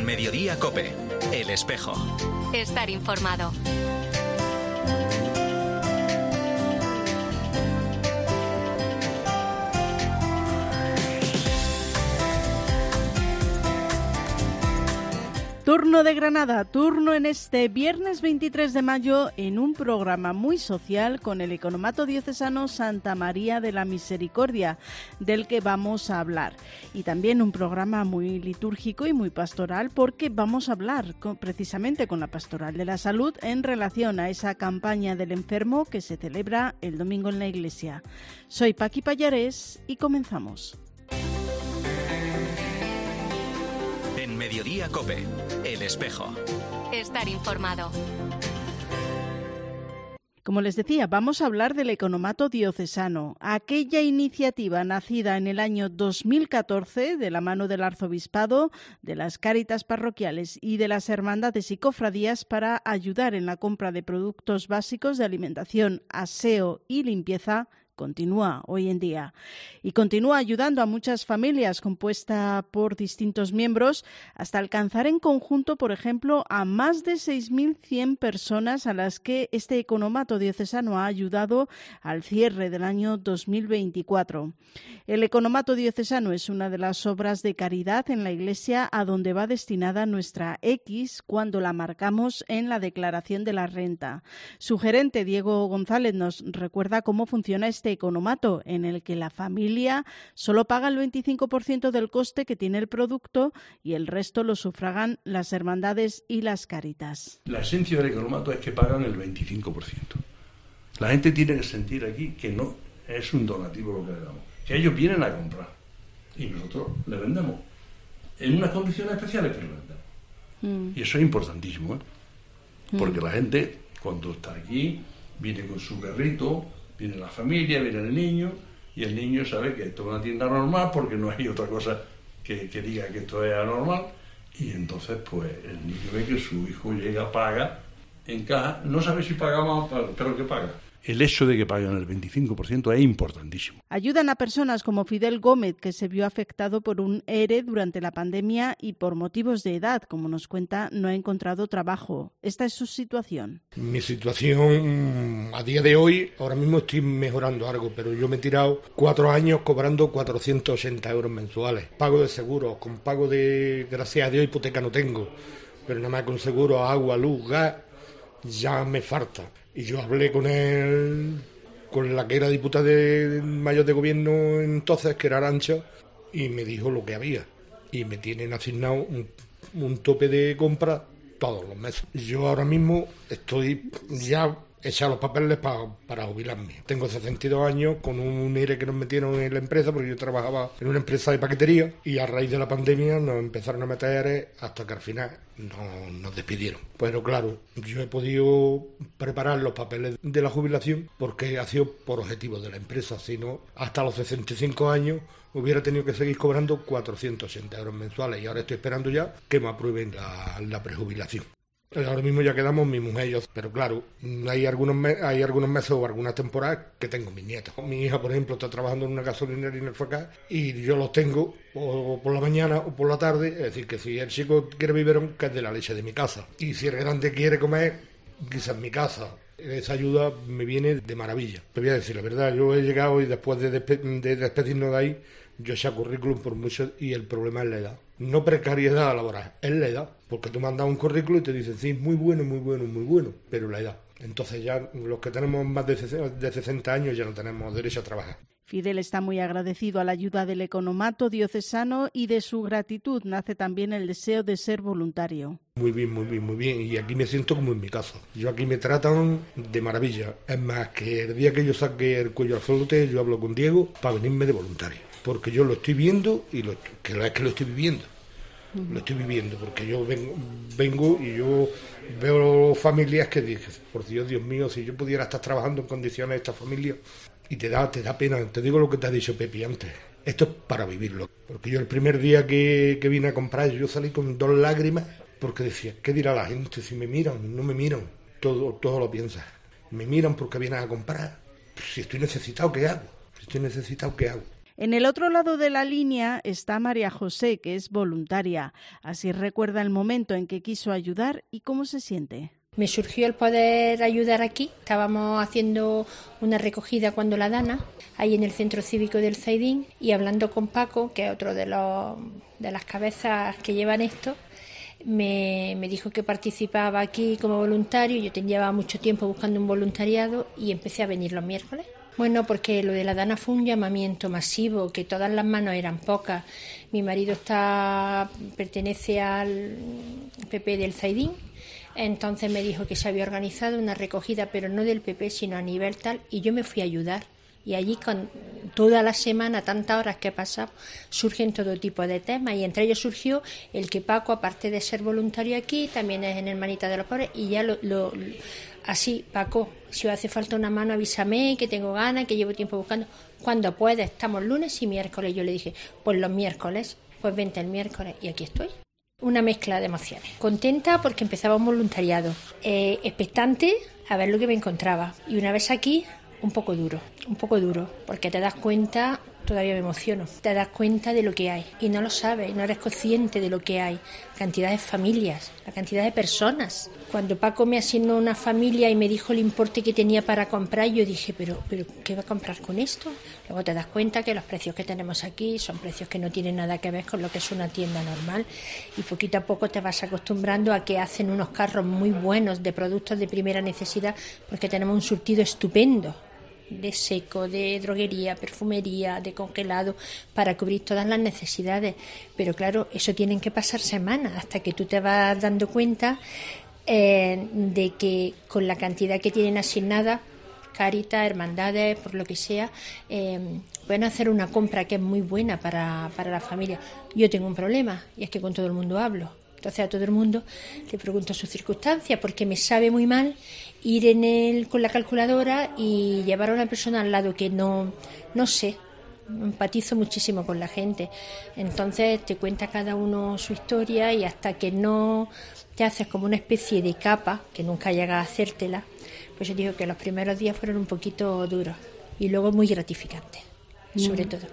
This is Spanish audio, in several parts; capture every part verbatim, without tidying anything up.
En Mediodía COPE, El Espejo. Estar informado. Turno de Granada, turno en este viernes veintitrés de mayo en un programa muy social con el Economato Diocesano Santa María de la Misericordia, del que vamos a hablar. Y también un programa muy litúrgico y muy pastoral, porque vamos a hablar con, precisamente con la Pastoral de la Salud en relación a esa campaña del enfermo que se celebra el domingo en la Iglesia. Soy Paqui Pallarés y comenzamos. En Mediodía COPE, El Espejo. Estar informado. Como les decía, vamos a hablar del Economato Diocesano, aquella iniciativa nacida en el año dos mil catorce de la mano del Arzobispado, de las Cáritas parroquiales y de las hermandades y cofradías para ayudar en la compra de productos básicos de alimentación, aseo y limpieza. Continúa hoy en día y continúa ayudando a muchas familias, compuesta por distintos miembros, hasta alcanzar en conjunto, por ejemplo, a más de seis mil cien personas a las que este Economato Diocesano ha ayudado al cierre del año dos mil veinticuatro. El Economato Diocesano es una de las obras de caridad en la Iglesia a donde va destinada nuestra X cuando la marcamos en la declaración de la renta. Su gerente, Diego González, nos recuerda cómo funciona este Este economato, en el que la familia solo paga el veinticinco por ciento del coste que tiene el producto y el resto lo sufragan las hermandades y las Cáritas. La esencia del economato es que pagan el veinticinco por ciento. La gente tiene que sentir aquí que no es un donativo lo que le damos, que ellos vienen a comprar y nosotros le vendemos en unas condiciones especiales, pero le vendemos. Mm. Y eso es importantísimo, ¿eh? Porque mm. la gente, cuando está aquí, viene con su carrito. Viene la familia, viene el niño, y el niño sabe que esto es una tienda normal porque no hay otra cosa que, que diga que esto es anormal, y entonces pues el niño ve que su hijo llega, paga en caja, no sabe si paga más, pero que paga. El hecho de que paguen el veinticinco por ciento es importantísimo. Ayudan a personas como Fidel Gómez, que se vio afectado por un E R E durante la pandemia y por motivos de edad, como nos cuenta, no ha encontrado trabajo. Esta es su situación. Mi situación a día de hoy, ahora mismo estoy mejorando algo, pero yo me he tirado cuatro años cobrando cuatrocientos ochenta euros mensuales. Pago de seguros, con pago de, gracias a Dios, hipoteca no tengo, pero nada más con seguro, agua, luz, gas, ya me falta. Y yo hablé con él, con la que era diputada de mayor de gobierno entonces, que era Arantxa, y me dijo lo que había. Y me tienen asignado un, un tope de compra todos los meses. Yo ahora mismo estoy ya echado los papeles para, para jubilarme. Tengo sesenta y dos años, con un E R E que nos metieron en la empresa, porque yo trabajaba en una empresa de paquetería, y a raíz de la pandemia nos empezaron a meter E R E hasta que al final no, nos despidieron. Pero claro, yo he podido preparar los papeles de la jubilación porque ha sido por objetivo de la empresa, si no, hasta los sesenta y cinco años hubiera tenido que seguir cobrando cuatrocientos ochenta euros mensuales, y ahora estoy esperando ya que me aprueben la, la prejubilación. Ahora mismo ya quedamos mi mujer y yo, pero claro, hay algunos, me- hay algunos meses o algunas temporadas que tengo mis nietos. Mi hija, por ejemplo, está trabajando en una gasolinera en el F K y yo los tengo o por la mañana o por la tarde. Es decir, que si el chico quiere biberón, que es de la leche de mi casa. Y si el grande quiere comer, quizás en mi casa. Esa ayuda me viene de maravilla. Te voy a decir la verdad, yo he llegado y después de, despe- de despedirnos de ahí, yo eché currículum por mucho, y el problema es la edad. No precariedad laboral, es la edad. Porque tú mandas un currículum y te dicen, sí, muy bueno, muy bueno, muy bueno, pero la edad. Entonces ya los que tenemos más de sesenta años ya no tenemos derecho a trabajar. Fidel está muy agradecido a la ayuda del Economato Diocesano, y de su gratitud nace también el deseo de ser voluntario. Muy bien, muy bien, muy bien. Y aquí me siento como en mi casa. Yo aquí me tratan de maravilla. Es más, que el día que yo saque el cuello al flote, yo hablo con Diego para venirme de voluntario. Porque yo lo estoy viendo y lo, que es que lo estoy viviendo. Lo estoy viviendo, porque yo vengo, vengo y yo veo familias que dije, por Dios, Dios mío, si yo pudiera estar trabajando en condiciones de esta familia, y te da, te da pena. Te digo lo que te ha dicho Pepi antes. Esto es para vivirlo. Porque yo el primer día que, que vine a comprar, yo salí con dos lágrimas, porque decía, ¿qué dirá la gente si me miran? No me miran. Todo, todo lo piensas. Me miran porque vienen a comprar. Si estoy necesitado, ¿qué hago? Si estoy necesitado, ¿qué hago? En el otro lado de la línea está María José, que es voluntaria. Así recuerda el momento en que quiso ayudar y cómo se siente. Me surgió el poder ayudar aquí. Estábamos haciendo una recogida cuando la Dana, ahí en el Centro Cívico del Zaidín, y hablando con Paco, que es otro de, los, de las cabezas que llevan esto, me, me dijo que participaba aquí como voluntario. Yo llevaba mucho tiempo buscando un voluntariado y empecé a venir los miércoles. Bueno, porque lo de la Dana fue un llamamiento masivo, que todas las manos eran pocas. Mi marido está pertenece al P P del Zaidín. Entonces me dijo que se había organizado una recogida, pero no del P P, sino a nivel tal, y yo me fui a ayudar. Y allí, con toda la semana, tantas horas que he pasado, surgen todo tipo de temas, y entre ellos surgió el que Paco, aparte de ser voluntario aquí, también es en Hermanita de los Pobres, y ya lo, lo, lo así, Paco, si os hace falta una mano, avísame, que tengo ganas, que llevo tiempo buscando. Cuando puedes, estamos lunes y miércoles. Yo le dije, pues los miércoles, pues vente el miércoles, y aquí estoy. Una mezcla de emociones. Contenta porque empezaba un voluntariado. Eh, expectante a ver lo que me encontraba. Y una vez aquí, un poco duro. Un poco duro. Porque te das cuenta, todavía me emociono, te das cuenta de lo que hay. Y no lo sabes, no eres consciente de lo que hay. Cantidad de familias, la cantidad de personas. Cuando Paco me asignó una familia y me dijo el importe que tenía para comprar, yo dije, pero, pero ¿qué va a comprar con esto? Luego te das cuenta que los precios que tenemos aquí son precios que no tienen nada que ver con lo que es una tienda normal, y poquito a poco te vas acostumbrando a que hacen unos carros muy buenos de productos de primera necesidad, porque tenemos un surtido estupendo de seco, de droguería, perfumería, de congelado, para cubrir todas las necesidades. Pero claro, eso tienen que pasar semanas hasta que tú te vas dando cuenta eh, de que con la cantidad que tienen asignada, Cáritas, hermandades, por lo que sea, eh, pueden hacer una compra que es muy buena para, para la familia. Yo tengo un problema, y es que con todo el mundo hablo. Entonces a todo el mundo le pregunto sus circunstancias, porque me sabe muy mal ir en el, con la calculadora y llevar a una persona al lado que no, no sé, empatizo muchísimo con la gente. Entonces te cuenta cada uno su historia, y hasta que no te haces como una especie de capa, que nunca llegas a hacértela, pues yo digo que los primeros días fueron un poquito duros y luego muy gratificantes, mm. sobre todo.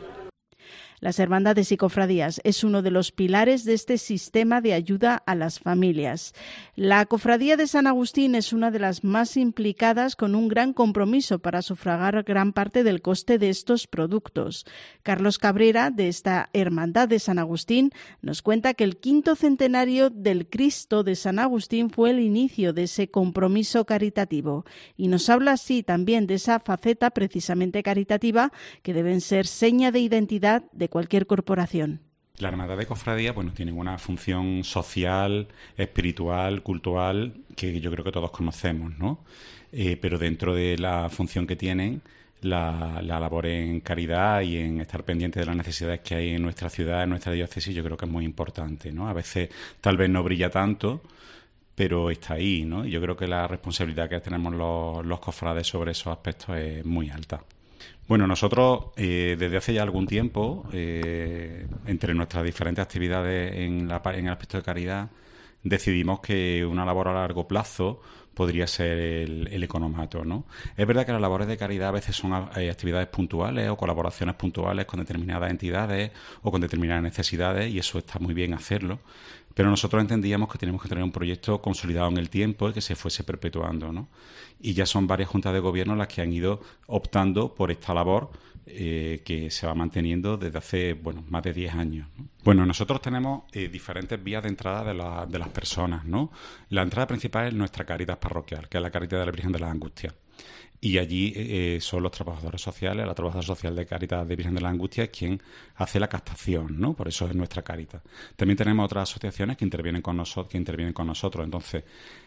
Las hermandades y cofradías es uno de los pilares de este sistema de ayuda a las familias. La Cofradía de San Agustín es una de las más implicadas, con un gran compromiso para sufragar gran parte del coste de estos productos. Carlos Cabrera, de esta Hermandad de San Agustín, nos cuenta que el quinto centenario del Cristo de San Agustín fue el inicio de ese compromiso caritativo, y nos habla así también de esa faceta precisamente caritativa que deben ser seña de identidad de cualquier corporación. La Hermandad de Cofradía, bueno, tiene una función social, espiritual, cultural, que yo creo que todos conocemos, ¿no? Eh, pero dentro de la función que tienen, la, la labor en caridad y en estar pendiente de las necesidades que hay en nuestra ciudad, en nuestra diócesis, yo creo que es muy importante, ¿no? A veces tal vez no brilla tanto, pero está ahí, ¿no? Y yo creo que la responsabilidad que tenemos los, los cofrades sobre esos aspectos es muy alta. Bueno, nosotros eh, desde hace ya algún tiempo, eh, entre nuestras diferentes actividades en, la, en el aspecto de caridad, decidimos que una labor a largo plazo podría ser el, el economato, ¿no? Es verdad que las labores de caridad a veces son eh, actividades puntuales o colaboraciones puntuales con determinadas entidades o con determinadas necesidades, y eso está muy bien hacerlo, pero nosotros entendíamos que teníamos que tener un proyecto consolidado en el tiempo y que se fuese perpetuando, ¿no? Y ya son varias juntas de gobierno las que han ido optando por esta labor eh, que se va manteniendo desde hace, bueno, más de diez años, ¿no? Bueno, nosotros tenemos eh, diferentes vías de entrada de, la, de las personas, ¿no? La entrada principal es nuestra Cáritas parroquial, que es la Cáritas de la Virgen de las Angustias. Y allí eh, son los trabajadores sociales, la trabajadora social de Cáritas de Virgen de las Angustias quien hace la captación, ¿no? Por eso es nuestra Cáritas. También tenemos otras asociaciones que intervienen con nosotros, que intervienen con nosotros. Entonces,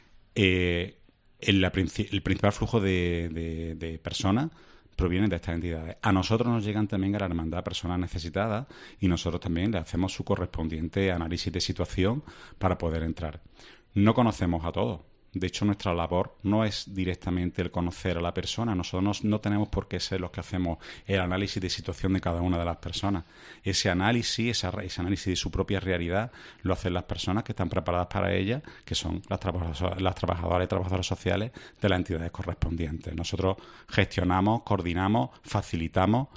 eh, el, la, el principal flujo de, de, de personas provienen de estas entidades. A nosotros nos llegan también a la hermandad personas necesitadas, y nosotros también le hacemos su correspondiente análisis de situación para poder entrar. No conocemos a todos. De hecho, nuestra labor no es directamente el conocer a la persona. Nosotros no, no tenemos por qué ser los que hacemos el análisis de situación de cada una de las personas. Ese análisis, esa, ese análisis de su propia realidad, lo hacen las personas que están preparadas para ella, que son las trabajadoras, las trabajadoras y trabajadoras sociales de las entidades correspondientes. Nosotros gestionamos, coordinamos, facilitamos,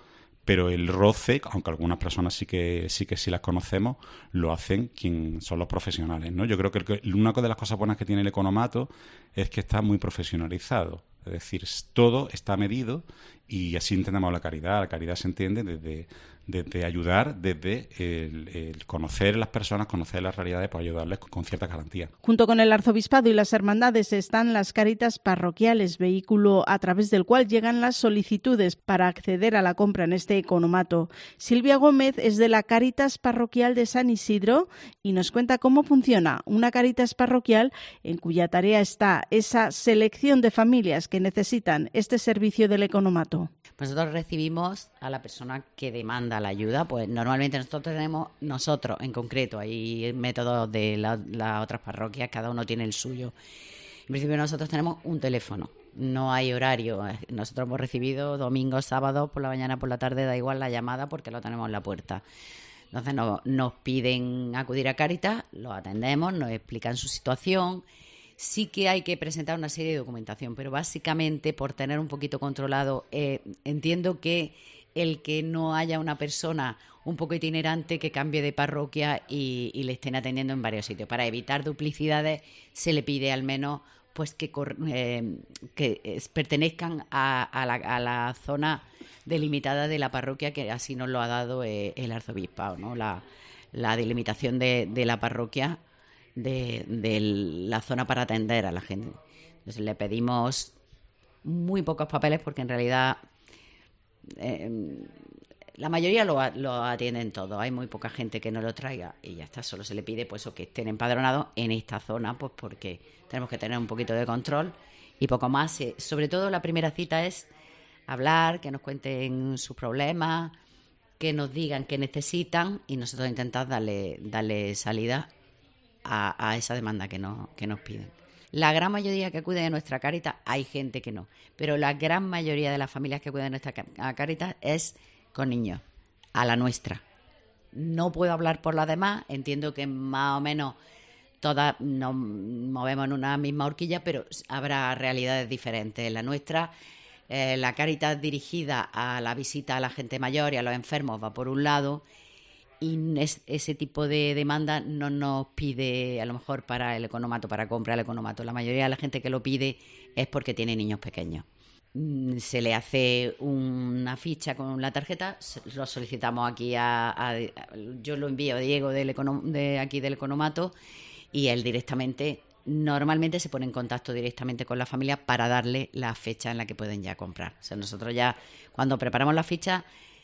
pero el roce, aunque algunas personas sí que sí que sí las conocemos, lo hacen quien son los profesionales, ¿no? Yo creo que el, una de las cosas buenas que tiene el economato es que está muy profesionalizado. Es decir, todo está medido y así entendemos la caridad. La caridad se entiende desde, desde ayudar, desde el, el conocer a las personas, conocer las realidades, para ayudarles con, con cierta garantía. Junto con el arzobispado y las hermandades están las Cáritas parroquiales, vehículo a través del cual llegan las solicitudes para acceder a la compra en este economato. Silvia Gómez es de la Cáritas parroquial de San Isidro y nos cuenta cómo funciona una Cáritas parroquial en cuya tarea está esa selección de familias que necesitan este servicio del economato. Nosotros recibimos a la persona que demanda la ayuda, pues normalmente nosotros tenemos, nosotros en concreto, hay métodos de las la otras parroquias, cada uno tiene el suyo. En principio nosotros tenemos un teléfono, no hay horario. Nosotros hemos recibido domingos, sábados, por la mañana, por la tarde, da igual la llamada porque lo tenemos en la puerta. Entonces nos, nos piden acudir a Cáritas, los atendemos, nos explican su situación. Sí que hay que presentar una serie de documentación, pero básicamente por tener un poquito controlado, eh, entiendo que el que no haya una persona un poco itinerante que cambie de parroquia y, y le estén atendiendo en varios sitios. Para evitar duplicidades se le pide al menos pues que, eh, que es, pertenezcan a, a, la, a la zona delimitada de la parroquia, que así nos lo ha dado eh, el arzobispado, ¿no? La, la delimitación de, de la parroquia De, de la zona para atender a la gente. Entonces le pedimos muy pocos papeles porque en realidad eh, la mayoría lo, lo atienden todo. Hay muy poca gente que no lo traiga y ya está. Solo se le pide pues que estén empadronados en esta zona, pues porque tenemos que tener un poquito de control y poco más. Eh, sobre todo la primera cita es hablar, que nos cuenten sus problemas, que nos digan qué necesitan y nosotros intentar darle, darle salida A, a esa demanda que, no, que nos piden. La gran mayoría que acude a nuestra Cáritas, hay gente que no, pero la gran mayoría de las familias que acuden a nuestra Cáritas es con niños, a la nuestra. No puedo hablar por las demás, entiendo que más o menos todas nos movemos en una misma horquilla, pero habrá realidades diferentes. La nuestra, eh, la Cáritas dirigida a la visita a la gente mayor y a los enfermos va por un lado, y es, ese tipo de demanda no nos pide, a lo mejor para el economato, para comprar el economato. La mayoría de la gente que lo pide es porque tiene niños pequeños. Se le hace una ficha con la tarjeta, lo solicitamos aquí a, a yo lo envío a Diego del econo, de aquí del economato y él directamente, normalmente se pone en contacto directamente con la familia para darle la fecha en la que pueden ya comprar. O sea, nosotros ya cuando preparamos la ficha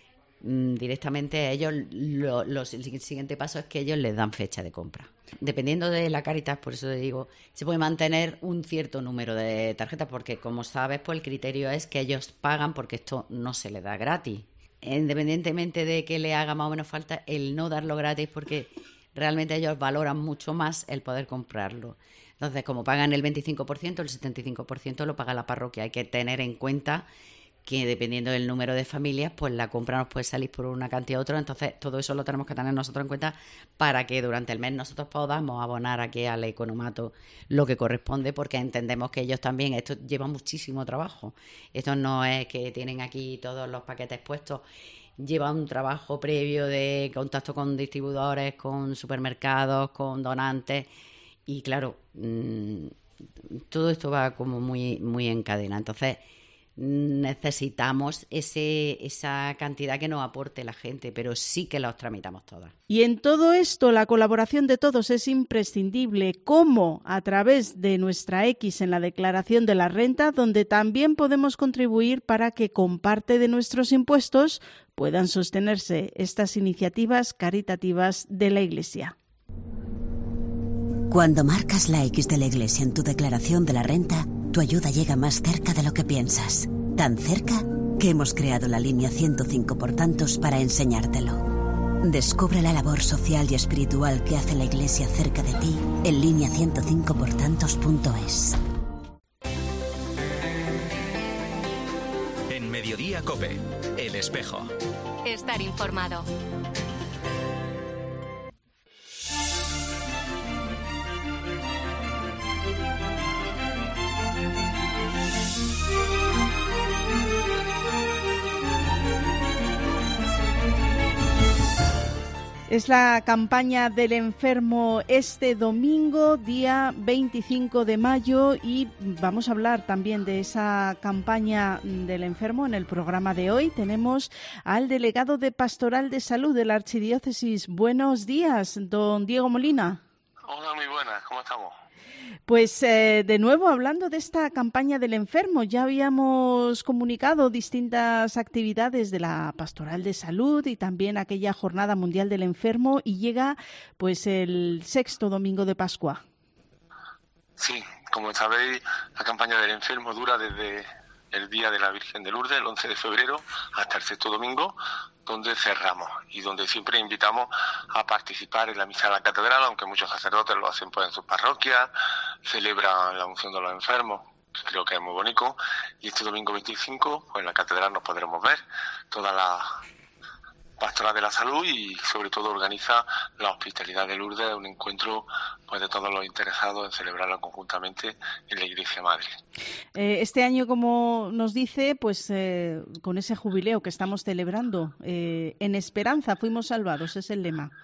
directamente ellos lo, lo, el siguiente paso es que ellos les dan fecha de compra. Dependiendo de la Cáritas, por eso te digo, se puede mantener un cierto número de tarjetas porque, como sabes, pues el criterio es que ellos pagan porque esto no se les da gratis. Independientemente de que le haga más o menos falta, el no darlo gratis porque realmente ellos valoran mucho más el poder comprarlo. Entonces, como pagan el veinticinco por ciento, el setenta y cinco por ciento lo paga la parroquia. Hay que tener en cuenta que dependiendo del número de familias, pues la compra nos puede salir por una cantidad u otra. Entonces, todo eso lo tenemos que tener nosotros en cuenta para que durante el mes nosotros podamos abonar aquí al economato lo que corresponde, porque entendemos que ellos también, esto lleva muchísimo trabajo. Esto no es que tienen aquí todos los paquetes puestos, lleva un trabajo previo de contacto con distribuidores, con supermercados, con donantes y claro, mmm, todo esto va como muy, muy en cadena. Entonces, necesitamos ese, esa cantidad que nos aporte la gente, pero sí que los tramitamos todas. Y en todo esto la colaboración de todos es imprescindible, como a través de nuestra X en la declaración de la renta, donde también podemos contribuir para que con parte de nuestros impuestos puedan sostenerse estas iniciativas caritativas de la Iglesia. Cuando marcas la X de la Iglesia en tu declaración de la renta, tu ayuda llega más cerca de lo que piensas. Tan cerca que hemos creado la línea ciento cinco por tantos para enseñártelo. Descubre la labor social y espiritual que hace la Iglesia cerca de ti en línea ciento cinco por tantos punto es. En Mediodía COPE, El Espejo. Estar informado. Es la campaña del enfermo este domingo, día veinticinco de mayo, y vamos a hablar también de esa campaña del enfermo. En el programa de hoy tenemos al delegado de Pastoral de Salud de la Archidiócesis. Buenos días, don Diego Molina. Hola, muy buenas, ¿cómo estamos? Pues eh, de nuevo hablando de esta campaña del enfermo, ya habíamos comunicado distintas actividades de la Pastoral de Salud y también aquella Jornada Mundial del Enfermo, y llega pues el sexto domingo de Pascua. Sí, como sabéis, la campaña del enfermo dura desde el Día de la Virgen de Lourdes, el once de febrero, hasta el sexto domingo, donde cerramos y donde siempre invitamos a participar en la misa de la catedral, aunque muchos sacerdotes lo hacen pues en sus parroquias, celebran la unción de los enfermos, que creo que es muy bonito, y este domingo veinticinco, pues en la catedral nos podremos ver toda la Pastoral de la Salud, y sobre todo organiza la Hospitalidad de Lourdes, un encuentro pues de todos los interesados en celebrarlo conjuntamente en la Iglesia Madre. Eh, este año, como nos dice, pues eh, con ese jubileo que estamos celebrando, eh, en esperanza fuimos salvados, es el lema.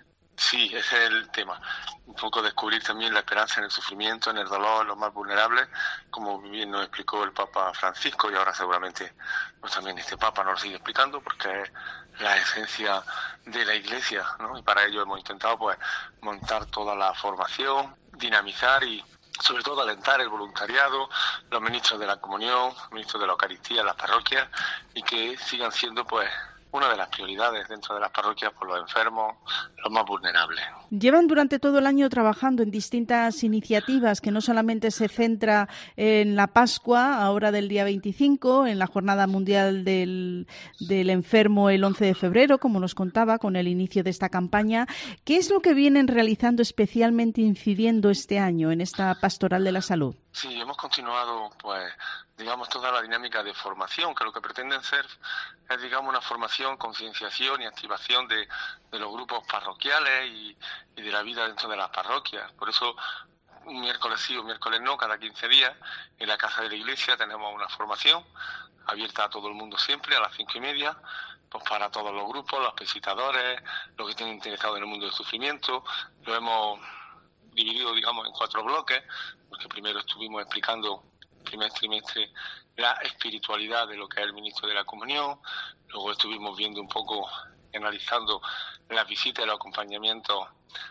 Sí, ese es el tema. Un poco descubrir también la esperanza en el sufrimiento, en el dolor, en los más vulnerables, como bien nos explicó el Papa Francisco, y ahora seguramente pues también este Papa nos lo sigue explicando, porque es la esencia de la Iglesia, ¿no? Y para ello hemos intentado pues montar toda la formación, dinamizar y sobre todo alentar el voluntariado, los ministros de la comunión, los ministros de la Eucaristía, las parroquias, y que sigan siendo pues una de las prioridades dentro de las parroquias por los enfermos, los más vulnerables. Llevan durante todo el año trabajando en distintas iniciativas que no solamente se centra en la Pascua, ahora del día veinticinco, en la Jornada Mundial del, del Enfermo el once de febrero, como nos contaba con el inicio de esta campaña. ¿Qué es lo que vienen realizando, especialmente incidiendo este año en esta Pastoral de la Salud? Sí, hemos continuado, pues, digamos, toda la dinámica de formación, que lo que pretenden ser es, digamos, una formación, concienciación y activación de, de los grupos parroquiales y, y de la vida dentro de las parroquias. Por eso, un miércoles sí, un miércoles no, cada quince días, en la Casa de la Iglesia tenemos una formación abierta a todo el mundo siempre, a las cinco y media, pues para todos los grupos, los visitadores, los que estén interesados en el mundo del sufrimiento. Lo hemos dividido, digamos, en cuatro bloques, porque primero estuvimos explicando primer trimestre la espiritualidad de lo que es el ministro de la comunión, luego estuvimos viendo un poco, analizando las visitas y los acompañamientos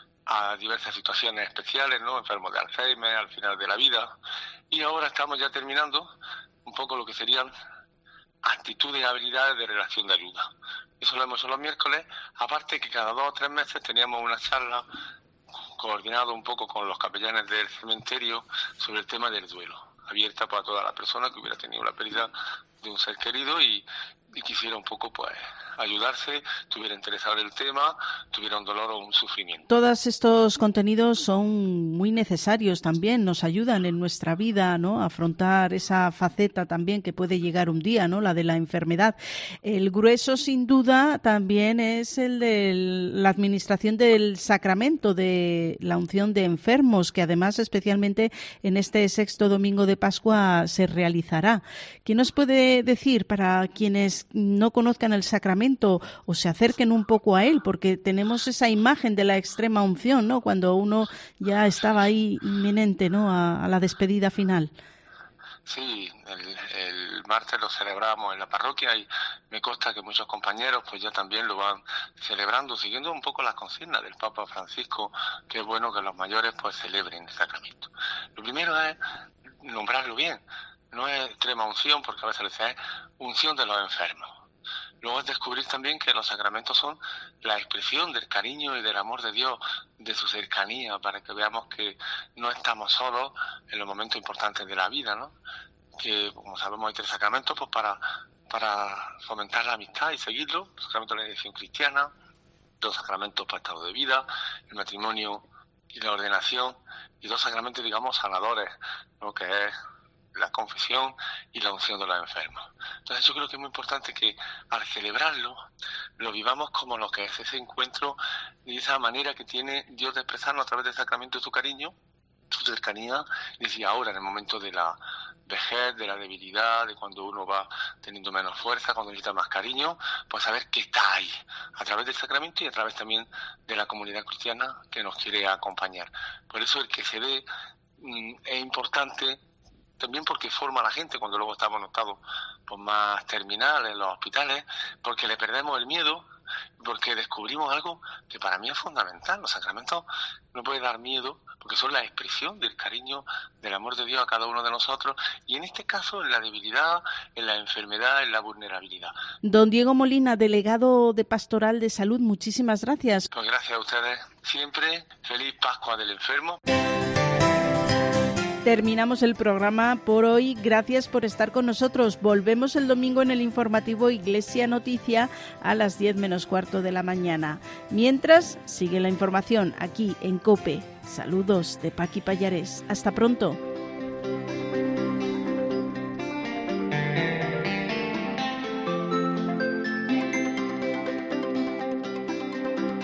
a diversas situaciones especiales, ¿no? Enfermos de Alzheimer, al final de la vida, y ahora estamos ya terminando un poco lo que serían actitudes y habilidades de relación de ayuda. Eso lo hemos hecho los miércoles, aparte que cada dos o tres meses teníamos una charla coordinado un poco con los capellanes del cementerio sobre el tema del duelo, abierta para toda la persona que hubiera tenido la pérdida de un ser querido y, y quisiera un poco pues ayudarse, estuviera interesado en el tema, tuviera un dolor o un sufrimiento. Todos estos contenidos son muy necesarios también, nos ayudan en nuestra vida, ¿no?, a afrontar esa faceta también que puede llegar un día, ¿no?, la de la enfermedad. El grueso, sin duda, también es el de la administración del sacramento de la unción de enfermos, que además, especialmente en este sexto domingo de Pascua, se realizará. ¿Qué nos puede decir para quienes no conozcan el sacramento o se acerquen un poco a él? Porque tenemos esa imagen de la extrema unción, ¿no?, cuando uno ya estaba ahí inminente, ¿no?, a, a la despedida final. Sí, el, el martes lo celebramos en la parroquia y me consta que muchos compañeros pues ya también lo van celebrando, siguiendo un poco las consignas del Papa Francisco, que es bueno que los mayores pues celebren el sacramento. Lo primero es nombrarlo bien, no es extrema unción, porque a veces es unción de los enfermos. Luego es descubrir también que los sacramentos son la expresión del cariño y del amor de Dios, de su cercanía, para que veamos que no estamos solos en los momentos importantes de la vida, ¿no? Que, como sabemos, hay tres sacramentos pues para, para fomentar la amistad y seguirlo: el sacramento de la elección cristiana, dos sacramentos para estado de vida, el matrimonio y la ordenación, y dos sacramentos, digamos, sanadores, ¿no?, que es la confesión y la unción de los enfermos. Entonces yo creo que es muy importante que al celebrarlo lo vivamos como lo que es ese encuentro y esa manera que tiene Dios de expresarnos a través del sacramento de su cariño, su cercanía, y decía ahora en el momento de la vejez, de la debilidad, de cuando uno va teniendo menos fuerza, cuando necesita más cariño, pues saber que está ahí, a través del sacramento y a través también de la comunidad cristiana que nos quiere acompañar. Por eso el que se ve mmm, es importante, también porque forma a la gente cuando luego estamos en estados pues, más terminales en los hospitales, porque le perdemos el miedo, porque descubrimos algo que para mí es fundamental. Los sacramentos no pueden dar miedo, porque son la expresión del cariño, del amor de Dios a cada uno de nosotros, y en este caso en la debilidad, en la enfermedad, en la vulnerabilidad. Don Diego Molina, delegado de Pastoral de Salud, muchísimas gracias. Pues gracias a ustedes siempre. Feliz Pascua del Enfermo. Terminamos el programa por hoy. Gracias por estar con nosotros. Volvemos el domingo en el informativo Iglesia Noticia a las diez menos cuarto de la mañana. Mientras, sigue la información aquí en COPE. Saludos de Paqui Pallares. Hasta pronto.